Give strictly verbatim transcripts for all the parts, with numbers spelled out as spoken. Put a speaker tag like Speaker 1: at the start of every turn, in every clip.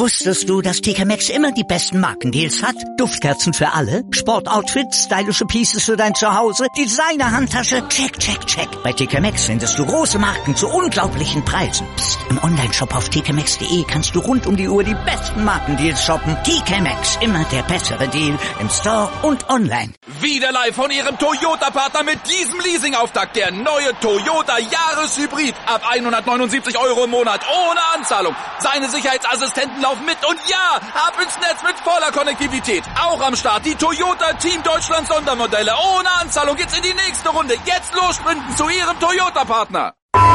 Speaker 1: Wusstest du, dass T K Maxx immer die besten Markendeals hat? Duftkerzen für alle, Sportoutfits, stylische Pieces für dein Zuhause, Designer-Handtasche, check, check, check. Bei T K Maxx findest du große Marken zu unglaublichen Preisen. Psst. Im Onlineshop auf t k maxx punkt de kannst du rund um die Uhr die besten Markendeals shoppen. T K Maxx, immer der bessere Deal im Store und online.
Speaker 2: Wieder live von Ihrem Toyota-Partner mit diesem Leasing-Auftakt. Der neue Toyota Jahreshybrid. Ab hundertneunundsiebzig Euro im Monat ohne Anzahlung. Seine Sicherheitsassistenten laufen mit und ja, ab ins Netz mit voller Konnektivität. Auch am Start die Toyota Team Deutschland Sondermodelle. Ohne Anzahlung geht's in die nächste Runde. Jetzt los sprinten zu Ihrem Toyota-Partner.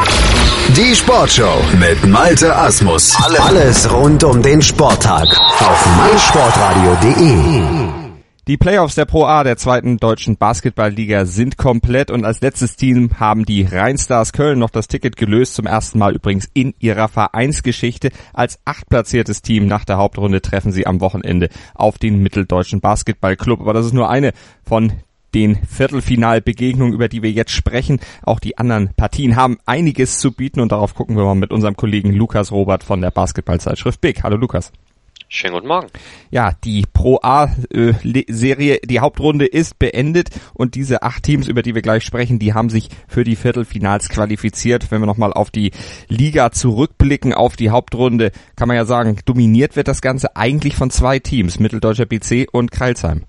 Speaker 3: Die Sportshow mit Malte Asmus. Alles rund um den Sporttag auf meinsportradio punkt de.
Speaker 4: Die Playoffs der Pro A der zweiten deutschen Basketballliga sind komplett und als letztes Team haben die Rheinstars Köln noch das Ticket gelöst, zum ersten Mal übrigens in ihrer Vereinsgeschichte. Als achtplatziertes Team nach der Hauptrunde treffen sie am Wochenende auf den Mitteldeutschen Basketballclub. Aber das ist nur eine von den Viertelfinalbegegnungen, über die wir jetzt sprechen. Auch die anderen Partien haben einiges zu bieten und darauf gucken wir mal mit unserem Kollegen Lukas Robert von der Basketballzeitschrift Big. Hallo Lukas.
Speaker 5: Schönen guten Morgen.
Speaker 4: Ja, die Pro A-Serie, die Hauptrunde ist beendet und diese acht Teams, über die wir gleich sprechen, die haben sich für die Viertelfinals qualifiziert. Wenn wir nochmal auf die Liga zurückblicken, auf die Hauptrunde, kann man ja sagen, dominiert wird das Ganze eigentlich von zwei Teams, Mitteldeutscher B C und Crailsheim.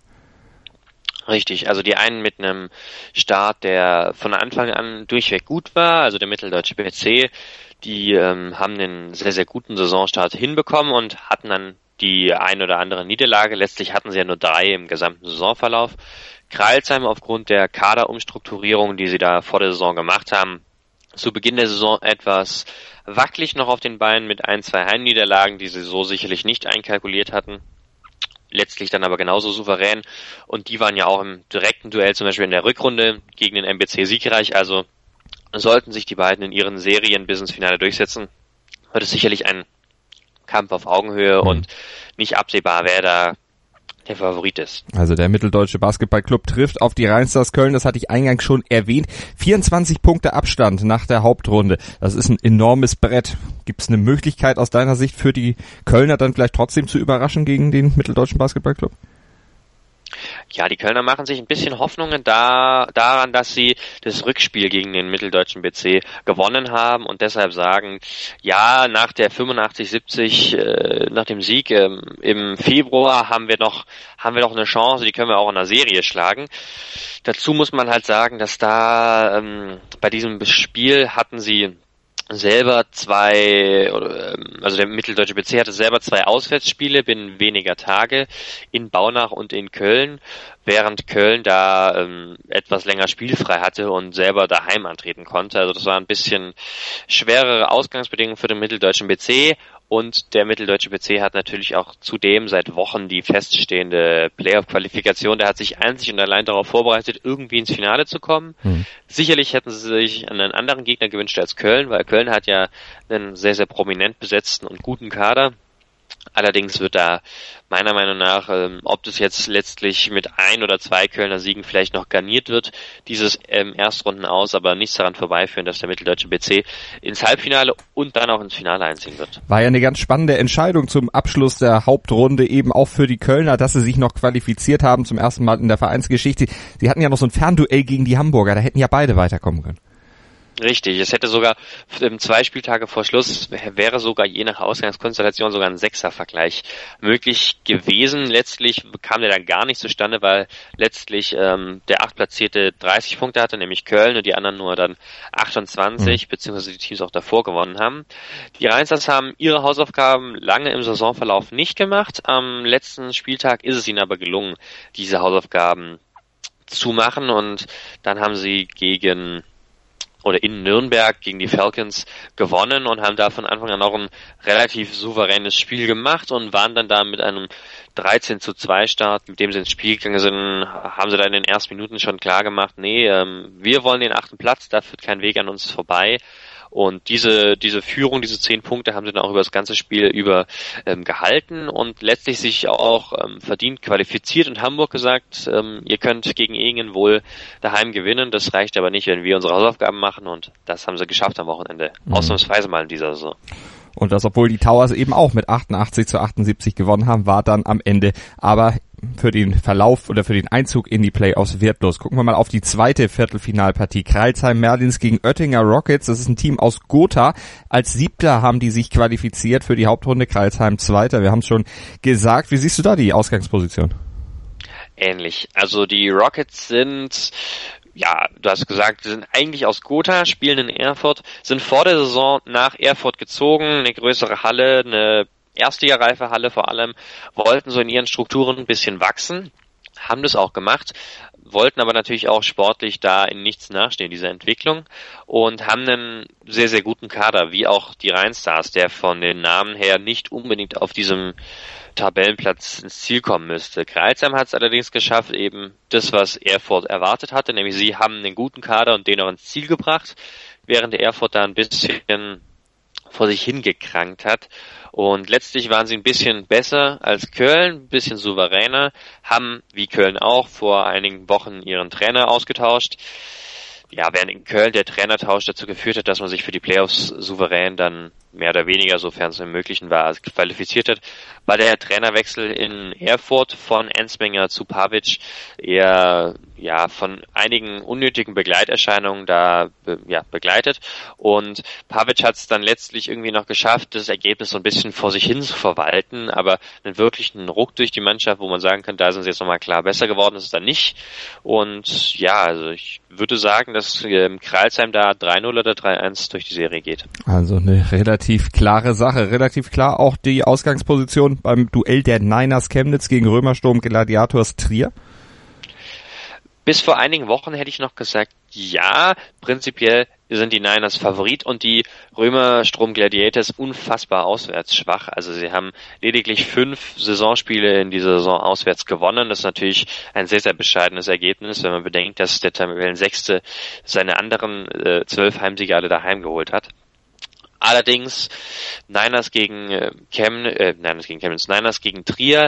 Speaker 5: Richtig, also die einen mit einem Start, der von Anfang an durchweg gut war, also der Mitteldeutsche B C, die ähm, haben einen sehr, sehr guten Saisonstart hinbekommen und hatten dann die ein oder andere Niederlage. Letztlich hatten sie ja nur drei im gesamten Saisonverlauf. Crailsheim aufgrund der Kaderumstrukturierung, die sie da vor der Saison gemacht haben, zu Beginn der Saison etwas wackelig noch auf den Beinen mit ein, zwei Heimniederlagen, die sie so sicherlich nicht einkalkuliert hatten. Letztlich dann aber genauso souverän und die waren ja auch im direkten Duell, zum Beispiel in der Rückrunde gegen den M B C siegreich, also sollten sich die beiden in ihren Serien bis ins Finale durchsetzen, wird es sicherlich ein Kampf auf Augenhöhe mhm. und nicht absehbar, wer da der Favorit ist.
Speaker 4: Also der Mitteldeutsche Basketballclub trifft auf die Rheinstars Köln, das hatte ich eingangs schon erwähnt. vierundzwanzig Punkte Abstand nach der Hauptrunde. Das ist ein enormes Brett. Gibt es eine Möglichkeit aus deiner Sicht für die Kölner dann vielleicht trotzdem zu überraschen gegen den Mitteldeutschen Basketballclub?
Speaker 5: Ja, die Kölner machen sich ein bisschen Hoffnungen da, daran, dass sie das Rückspiel gegen den Mitteldeutschen B C gewonnen haben und deshalb sagen, ja, nach der fünfundachtzig siebzig, äh, nach dem Sieg ähm, im Februar haben wir noch, haben wir noch eine Chance, die können wir auch in der Serie schlagen. Dazu muss man halt sagen, dass da ähm, bei diesem Spiel hatten sie selber zwei, also der Mitteldeutsche B C hatte selber zwei Auswärtsspiele binnen weniger Tage in Baunach und in Köln, während Köln da ähm, etwas länger spielfrei hatte und selber daheim antreten konnte. Also das war ein bisschen schwerere Ausgangsbedingungen für den Mitteldeutschen B C. Und der Mitteldeutsche B C hat natürlich auch zudem seit Wochen die feststehende Playoff-Qualifikation. Der hat sich einzig und allein darauf vorbereitet, irgendwie ins Finale zu kommen. Mhm. Sicherlich hätten sie sich einen anderen Gegner gewünscht als Köln, weil Köln hat ja einen sehr, sehr prominent besetzten und guten Kader. Allerdings wird da meiner Meinung nach, ähm, ob das jetzt letztlich mit ein oder zwei Kölner Siegen vielleicht noch garniert wird, dieses ähm, Erstrunden aus, aber nichts daran vorbeiführen, dass der Mitteldeutsche B C ins Halbfinale und dann auch ins Finale einziehen wird.
Speaker 4: War ja eine ganz spannende Entscheidung zum Abschluss der Hauptrunde, eben auch für die Kölner, dass sie sich noch qualifiziert haben zum ersten Mal in der Vereinsgeschichte. Sie hatten ja noch so ein Fernduell gegen die Hamburger, da hätten ja beide weiterkommen können.
Speaker 5: Richtig, es hätte sogar zwei Spieltage vor Schluss, wäre sogar je nach Ausgangskonstellation sogar ein Sechser-Vergleich möglich gewesen. Letztlich kam der dann gar nicht zustande, weil letztlich ähm, der Achtplatzierte dreißig Punkte hatte, nämlich Köln, und die anderen nur dann achtundzwanzig, mhm. beziehungsweise die Teams auch davor gewonnen haben. Die Rheinstars haben ihre Hausaufgaben lange im Saisonverlauf nicht gemacht. Am letzten Spieltag ist es ihnen aber gelungen, diese Hausaufgaben zu machen, und dann haben sie gegen oder in Nürnberg gegen die Falcons gewonnen und haben da von Anfang an auch ein relativ souveränes Spiel gemacht und waren dann da mit einem dreizehn zu zwei Start, mit dem sie ins Spiel gegangen sind, haben sie da in den ersten Minuten schon klar gemacht, nee, ähm, wir wollen den achten Platz, da führt kein Weg an uns vorbei. Und diese diese Führung, diese zehn Punkte haben sie dann auch über das ganze Spiel über ähm, gehalten und letztlich sich auch ähm, verdient qualifiziert, und Hamburg gesagt, ähm, ihr könnt gegen Ehingen wohl daheim gewinnen, das reicht aber nicht, wenn wir unsere Hausaufgaben machen, und das haben sie geschafft am Wochenende. Mhm. Ausnahmsweise mal in dieser Saison.
Speaker 4: Und das, obwohl die Towers eben auch mit achtundachtzig zu achtundsiebzig gewonnen haben, war dann am Ende aber für den Verlauf oder für den Einzug in die Playoffs wertlos. Gucken wir mal auf die zweite Viertelfinalpartie. Crailsheim Merlins gegen Oettinger Rockets. Das ist ein Team aus Gotha. Als Siebter haben die sich qualifiziert für die Hauptrunde. Crailsheim Zweiter. Wir haben es schon gesagt. Wie siehst du da die Ausgangsposition?
Speaker 5: Ähnlich. Also die Rockets sind, ja, du hast gesagt, sind eigentlich aus Gotha, spielen in Erfurt, sind vor der Saison nach Erfurt gezogen, eine größere Halle, eine erstligareife Halle vor allem, wollten so in ihren Strukturen ein bisschen wachsen, haben das auch gemacht, wollten aber natürlich auch sportlich da in nichts nachstehen, dieser Entwicklung, und haben einen sehr, sehr guten Kader, wie auch die Rheinstars, der von den Namen her nicht unbedingt auf diesem Tabellenplatz ins Ziel kommen müsste. Crailsheim hat es allerdings geschafft, eben das, was Erfurt erwartet hatte, nämlich sie haben einen guten Kader und den auch ins Ziel gebracht, während der Erfurt da ein bisschen vor sich hingekrankt hat. Und letztlich waren sie ein bisschen besser als Köln, ein bisschen souveräner, haben, wie Köln auch, vor einigen Wochen ihren Trainer ausgetauscht. Ja, während in Köln der Trainertausch dazu geführt hat, dass man sich für die Playoffs souverän dann mehr oder weniger, sofern es im Möglichen war, qualifiziert hat, war der Trainerwechsel in Erfurt von Ensmenger zu Pavic eher ja von einigen unnötigen Begleiterscheinungen da ja begleitet, und Pavic hat es dann letztlich irgendwie noch geschafft, das Ergebnis so ein bisschen vor sich hin zu verwalten, aber einen wirklichen Ruck durch die Mannschaft, wo man sagen kann, da sind sie jetzt nochmal klar besser geworden, ist es dann nicht. Und ja, also ich würde sagen, dass ähm, Crailsheim da drei null oder drei eins durch die Serie geht.
Speaker 4: Also eine relativ klare Sache, relativ klar auch die Ausgangsposition beim Duell der Niners Chemnitz gegen Römersturm Gladiators Trier.
Speaker 5: Bis vor einigen Wochen hätte ich noch gesagt, ja, prinzipiell sind die Niners Favorit und die Römersturm Gladiators unfassbar auswärts schwach. Also sie haben lediglich fünf Saisonspiele in dieser Saison auswärts gewonnen. Das ist natürlich ein sehr, sehr bescheidenes Ergebnis, wenn man bedenkt, dass der Tabellensechste seine anderen äh, zwölf Heimsiege alle daheim geholt hat. Allerdings Niners gegen äh, Chemnitz, äh, Niners gegen Chemnitz, Niners gegen Trier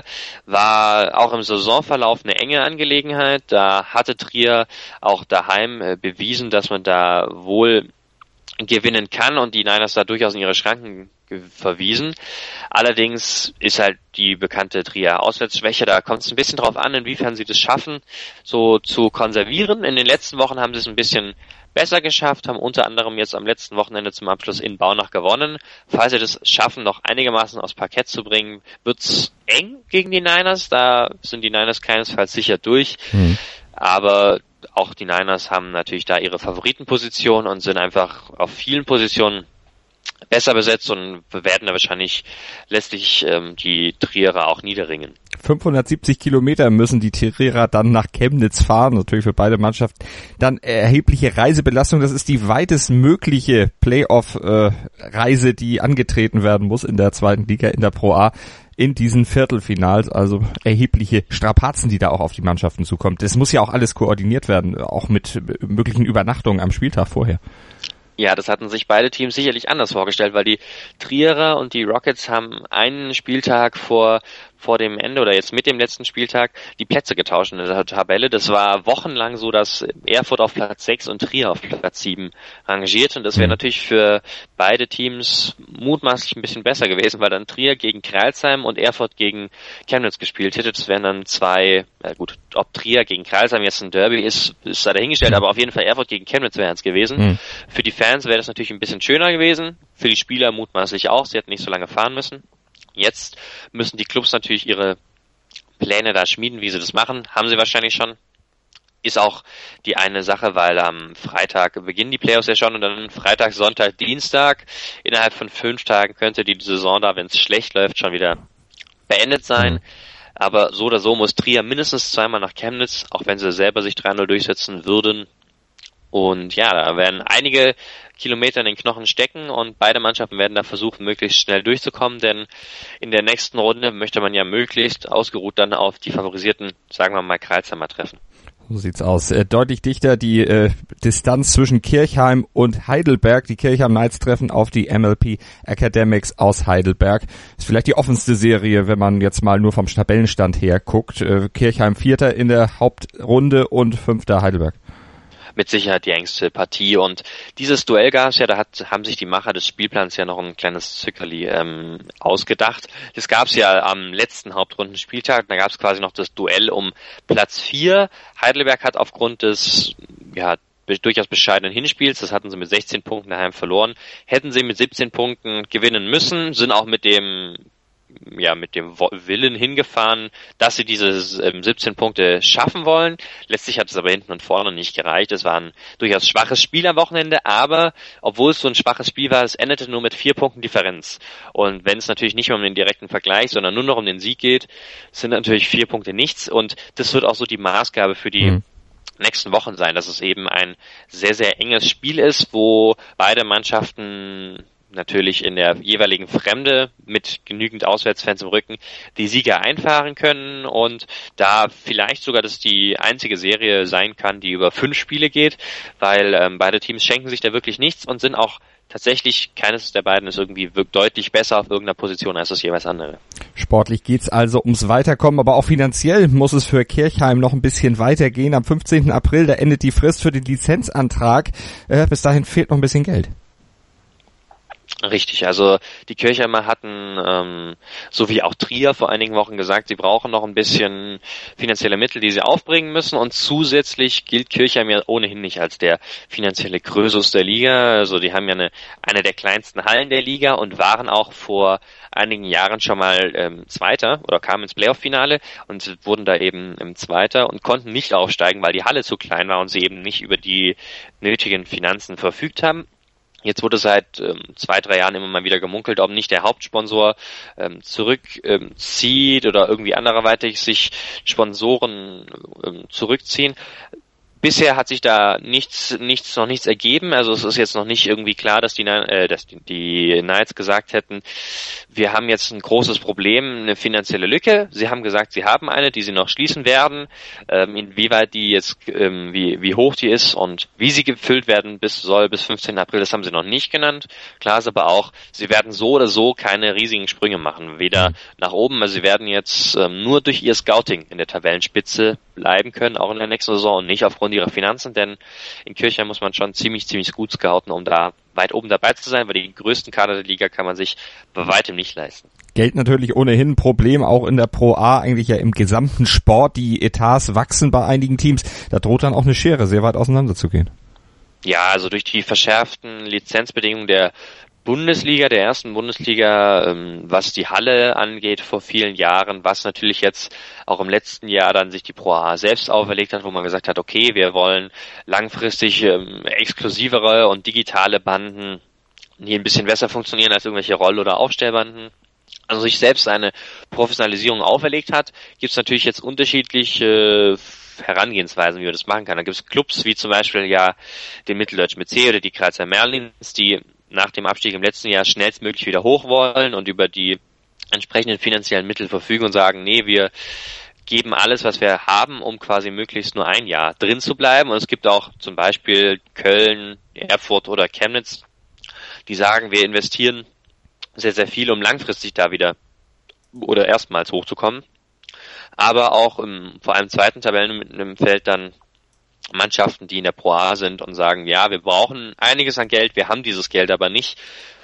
Speaker 5: war auch im Saisonverlauf eine enge Angelegenheit. Da hatte Trier auch daheim äh, bewiesen, dass man da wohl gewinnen kann und die Niners da durchaus in ihre Schranken verwiesen. Allerdings ist halt die bekannte Trier Auswärtsschwäche, da kommt es ein bisschen drauf an, inwiefern sie das schaffen, so zu konservieren. In den letzten Wochen haben sie es ein bisschen besser geschafft, haben unter anderem jetzt am letzten Wochenende zum Abschluss in Baunach gewonnen. Falls sie das schaffen, noch einigermaßen aufs Parkett zu bringen, wird's eng gegen die Niners. Da sind die Niners keinesfalls sicher durch. Mhm. Aber auch die Niners haben natürlich da ihre Favoritenposition und sind einfach auf vielen Positionen besser besetzt und werden da wahrscheinlich letztlich ähm, die Trierer auch niederringen.
Speaker 4: fünfhundertsiebzig Kilometer müssen die Trierer dann nach Chemnitz fahren, natürlich für beide Mannschaften. Dann erhebliche Reisebelastung, das ist die weitest mögliche Playoff-Reise, äh, die angetreten werden muss in der zweiten Liga, in der Pro A, in diesen Viertelfinals, also erhebliche Strapazen, die da auch auf die Mannschaften zukommen. Das muss ja auch alles koordiniert werden, auch mit möglichen Übernachtungen am Spieltag vorher.
Speaker 5: Ja, das hatten sich beide Teams sicherlich anders vorgestellt, weil die Trierer und die Rockets haben einen Spieltag vor vor dem Ende oder jetzt mit dem letzten Spieltag die Plätze getauscht in der Tabelle. Das war wochenlang so, dass Erfurt auf Platz sechs und Trier auf Platz sieben rangiert, und das wäre natürlich für beide Teams mutmaßlich ein bisschen besser gewesen, weil dann Trier gegen Crailsheim und Erfurt gegen Chemnitz gespielt hätte. Das wären dann zwei, ja gut, ob Trier gegen Crailsheim jetzt ein Derby ist, ist da dahingestellt, aber auf jeden Fall Erfurt gegen Chemnitz wäre es gewesen. Mhm. Für die Fans wäre das natürlich ein bisschen schöner gewesen, für die Spieler mutmaßlich auch, sie hätten nicht so lange fahren müssen. Jetzt müssen die Clubs natürlich ihre Pläne da schmieden, wie sie das machen. Haben sie wahrscheinlich schon. Ist auch die eine Sache, weil am Freitag beginnen die Playoffs ja schon und dann Freitag, Sonntag, Dienstag. Innerhalb von fünf Tagen könnte die Saison da, wenn es schlecht läuft, schon wieder beendet sein. Mhm. Aber so oder so muss Trier mindestens zweimal nach Chemnitz, auch wenn sie selber sich drei null durchsetzen würden. Und ja, da werden einige Kilometer in den Knochen stecken und beide Mannschaften werden da versuchen, möglichst schnell durchzukommen, denn in der nächsten Runde möchte man ja möglichst ausgeruht dann auf die favorisierten, sagen wir mal, Crailsheimer treffen.
Speaker 4: So sieht's aus. Äh, deutlich dichter die äh, Distanz zwischen Kirchheim und Heidelberg. Die Kirchheim Knights treffen auf die M L P Academics aus Heidelberg. Ist vielleicht die offenste Serie, wenn man jetzt mal nur vom Tabellenstand her guckt. Äh, Kirchheim Vierter in der Hauptrunde und Fünfter Heidelberg.
Speaker 5: mit Sicherheit die engste Partie. Und dieses Duell gab es ja, da hat, haben sich die Macher des Spielplans ja noch ein kleines Zückerli ähm, ausgedacht. Das gab es ja am letzten Hauptrundenspieltag, da gab es quasi noch das Duell um Platz vier. Heidelberg hat aufgrund des ja durchaus bescheidenen Hinspiels, das hatten sie mit sechzehn Punkten daheim verloren, hätten sie mit siebzehn Punkten gewinnen müssen, sind auch mit dem ja mit dem Willen hingefahren, dass sie diese ähm, siebzehn Punkte schaffen wollen. Letztlich hat es aber hinten und vorne nicht gereicht. Es war ein durchaus schwaches Spiel am Wochenende, aber obwohl es so ein schwaches Spiel war, es endete nur mit vier Punkten Differenz. Und wenn es natürlich nicht mehr um den direkten Vergleich, sondern nur noch um den Sieg geht, sind natürlich vier Punkte nichts. Und das wird auch so die Maßgabe für die mhm. nächsten Wochen sein, dass es eben ein sehr, sehr enges Spiel ist, wo beide Mannschaften natürlich in der jeweiligen Fremde mit genügend Auswärtsfans im Rücken die Sieger einfahren können und da vielleicht sogar das die einzige Serie sein kann, die über fünf Spiele geht, weil ähm, beide Teams schenken sich da wirklich nichts und sind auch tatsächlich, keines der beiden ist irgendwie deutlich besser auf irgendeiner Position als das jeweils andere.
Speaker 4: Sportlich geht's also ums Weiterkommen, aber auch finanziell muss es für Kirchheim noch ein bisschen weitergehen. Am fünfzehnten April, da endet die Frist für den Lizenzantrag. Äh, bis dahin fehlt noch ein bisschen Geld.
Speaker 5: Richtig, also die Kirchheimer hatten, ähm, so wie auch Trier vor einigen Wochen gesagt, sie brauchen noch ein bisschen finanzielle Mittel, die sie aufbringen müssen und zusätzlich gilt Kirchheim ja ohnehin nicht als der finanzielle Krösus der Liga, also die haben ja eine, eine der kleinsten Hallen der Liga und waren auch vor einigen Jahren schon mal ähm, Zweiter oder kamen ins Playoff-Finale und wurden da eben im Zweiter und konnten nicht aufsteigen, weil die Halle zu klein war und sie eben nicht über die nötigen Finanzen verfügt haben. Jetzt wurde seit ähm, zwei, drei Jahren immer mal wieder gemunkelt, ob nicht der Hauptsponsor ähm, zurückzieht ähm, oder irgendwie anderweitig sich Sponsoren ähm, zurückziehen. Bisher hat sich da nichts, nichts, noch nichts ergeben. Also es ist jetzt noch nicht irgendwie klar, dass die, äh, dass die, die Knights gesagt hätten, wir haben jetzt ein großes Problem, eine finanzielle Lücke. Sie haben gesagt, sie haben eine, die sie noch schließen werden. Ähm, inwieweit die jetzt, ähm, wie, wie hoch die ist und wie sie gefüllt werden bis soll bis fünfzehnten April, das haben sie noch nicht genannt. Klar ist aber auch, sie werden so oder so keine riesigen Sprünge machen, weder mhm. nach oben. Also sie werden jetzt ähm, nur durch ihr Scouting in der Tabellenspitze bleiben können, auch in der nächsten Saison und nicht aufgrund ihrer Finanzen, denn in Kirchheim muss man schon ziemlich, ziemlich gut scouten, um da weit oben dabei zu sein, weil die größten Kader der Liga kann man sich bei weitem nicht leisten.
Speaker 4: Geld natürlich ohnehin ein Problem, auch in der Pro A, eigentlich ja im gesamten Sport. Die Etats wachsen bei einigen Teams. Da droht dann auch eine Schere sehr weit auseinander zu gehen.
Speaker 5: Ja, also durch die verschärften Lizenzbedingungen der Bundesliga, der ersten Bundesliga, ähm, was die Halle angeht vor vielen Jahren, was natürlich jetzt auch im letzten Jahr dann sich die Pro A selbst auferlegt hat, wo man gesagt hat, okay, wir wollen langfristig ähm, exklusivere und digitale Banden, die ein bisschen besser funktionieren als irgendwelche Roll- oder Aufstellbanden. Also sich selbst eine Professionalisierung auferlegt hat, gibt es natürlich jetzt unterschiedliche Herangehensweisen, wie man das machen kann. Da gibt es Clubs wie zum Beispiel ja den Mitteldeutschen B C oder die Grazer Merlins, die nach dem Abstieg im letzten Jahr schnellstmöglich wieder hoch wollen und über die entsprechenden finanziellen Mittel verfügen und sagen, nee, wir geben alles, was wir haben, um quasi möglichst nur ein Jahr drin zu bleiben. Und es gibt auch zum Beispiel Köln, Erfurt oder Chemnitz, die sagen, wir investieren sehr, sehr viel, um langfristig da wieder oder erstmals hochzukommen. Aber auch im, vor allem zweiten Tabellen im Feld dann Mannschaften, die in der Pro A sind und sagen, ja, wir brauchen einiges an Geld, wir haben dieses Geld aber nicht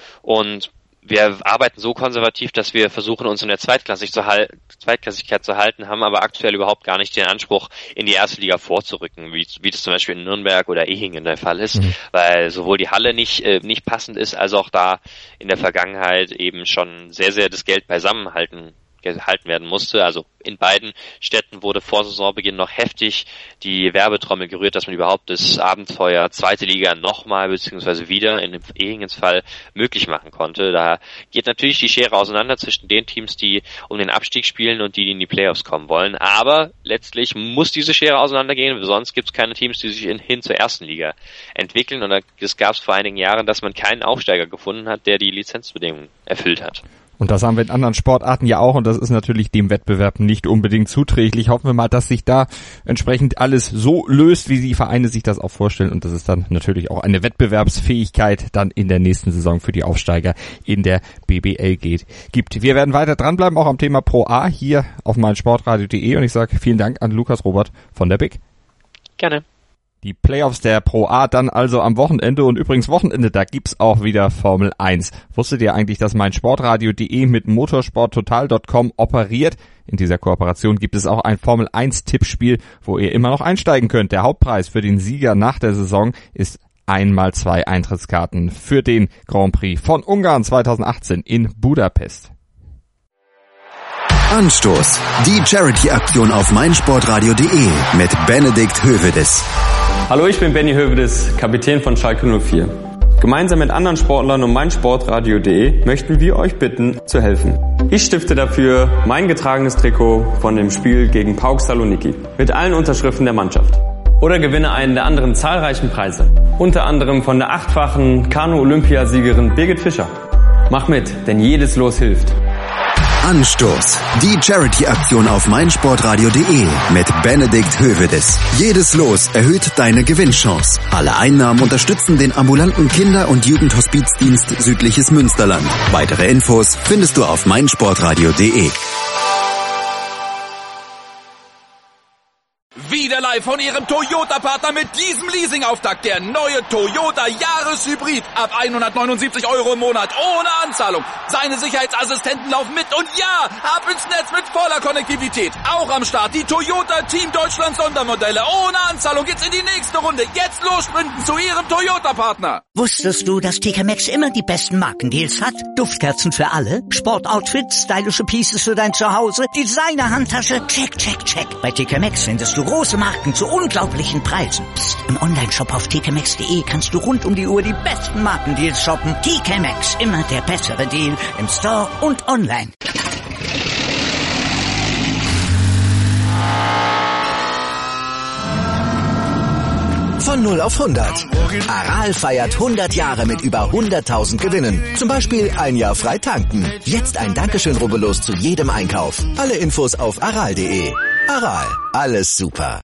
Speaker 5: und wir arbeiten so konservativ, dass wir versuchen, uns in der Zweitklassig zu hal- Zweitklassigkeit zu halten, haben aber aktuell überhaupt gar nicht den Anspruch, in die erste Liga vorzurücken, wie, wie das zum Beispiel in Nürnberg oder Ehingen der Fall ist, mhm. weil sowohl die Halle nicht, äh, nicht passend ist, als auch da in der Vergangenheit eben schon sehr, sehr das Geld beisammenhalten gehalten werden musste. Also in beiden Städten wurde vor Saisonbeginn noch heftig die Werbetrommel gerührt, dass man überhaupt das Abenteuer zweite Liga nochmal beziehungsweise wieder in dem Ehingens Fall möglich machen konnte. Da geht natürlich die Schere auseinander zwischen den Teams, die um den Abstieg spielen und die, die in die Playoffs kommen wollen. Aber letztlich muss diese Schere auseinandergehen, sonst gibt es keine Teams, die sich in, hin zur ersten Liga entwickeln. Und es gab es vor einigen Jahren, dass man keinen Aufsteiger gefunden hat, der die Lizenzbedingungen erfüllt hat.
Speaker 4: Und das haben wir in anderen Sportarten ja auch und das ist natürlich dem Wettbewerb nicht unbedingt zuträglich. Hoffen wir mal, dass sich da entsprechend alles so löst, wie die Vereine sich das auch vorstellen und dass es dann natürlich auch eine Wettbewerbsfähigkeit dann in der nächsten Saison für die Aufsteiger in der B B L geht, gibt. Wir werden weiter dranbleiben, auch am Thema Pro A hier auf meinsportradio punkt de und ich sage vielen Dank an Lukas Robert von der B I C.
Speaker 5: Gerne.
Speaker 4: Die Playoffs der Pro A dann also am Wochenende und übrigens Wochenende, da gibt's auch wieder Formel eins. Wusstet ihr eigentlich, dass meinsportradio punkt de mit motorsporttotal punkt com operiert? In dieser Kooperation gibt es auch ein Formel eins Tippspiel, wo ihr immer noch einsteigen könnt. Der Hauptpreis für den Sieger nach der Saison ist einmal zwei Eintrittskarten für den Grand Prix von Ungarn zweitausendachtzehn in Budapest.
Speaker 3: Anstoß. Die Charity-Aktion auf meinsportradio punkt de mit Benedikt Hövedes.
Speaker 6: Hallo, ich bin Benny Hövedes, Kapitän von Schalke null vier. Gemeinsam mit anderen Sportlern und meinsportradio punkt de möchten wir euch bitten, zu helfen. Ich stifte dafür mein getragenes Trikot von dem Spiel gegen PAOK Saloniki mit allen Unterschriften der Mannschaft. Oder gewinne einen der anderen zahlreichen Preise. Unter anderem von der achtfachen Kanu-Olympiasiegerin Birgit Fischer. Mach mit, denn jedes Los hilft.
Speaker 3: Anstoß. Die Charity-Aktion auf meinsportradio punkt de mit Benedikt Hövedes. Jedes Los erhöht deine Gewinnchance. Alle Einnahmen unterstützen den ambulanten Kinder- und Jugendhospizdienst Südliches Münsterland. Weitere Infos findest du auf meinsportradio punkt de.
Speaker 2: Wieder live von Ihrem Toyota-Partner mit diesem Leasing-Auftakt. Der neue Toyota Jahreshybrid. Ab hundertneunundsiebzig Euro im Monat. Ohne Anzahlung. Seine Sicherheitsassistenten laufen mit. Und ja, ab ins Netz mit voller Konnektivität. Auch am Start die Toyota Team Deutschland Sondermodelle. Ohne Anzahlung geht's in die nächste Runde. Jetzt los sprinten zu Ihrem Toyota-Partner.
Speaker 1: Wusstest du, dass T K Maxx immer die besten Markendeals hat? Duftkerzen für alle, Sportoutfits, stylische Pieces für dein Zuhause, Designer-Handtasche, check, check, check. Bei T K Maxx findest du große Marken zu unglaublichen Preisen. Psst. Im Onlineshop auf t k maxx punkt de kannst du rund um die Uhr die besten Markendeals shoppen. T K Maxx, immer der bessere Deal im Store und online.
Speaker 3: Von null auf hundert. Aral feiert hundert Jahre mit über hunderttausend Gewinnen. Zum Beispiel ein Jahr frei tanken. Jetzt ein Dankeschön, rubbellos zu jedem Einkauf. Alle Infos auf aral punkt de. Aral, alles super.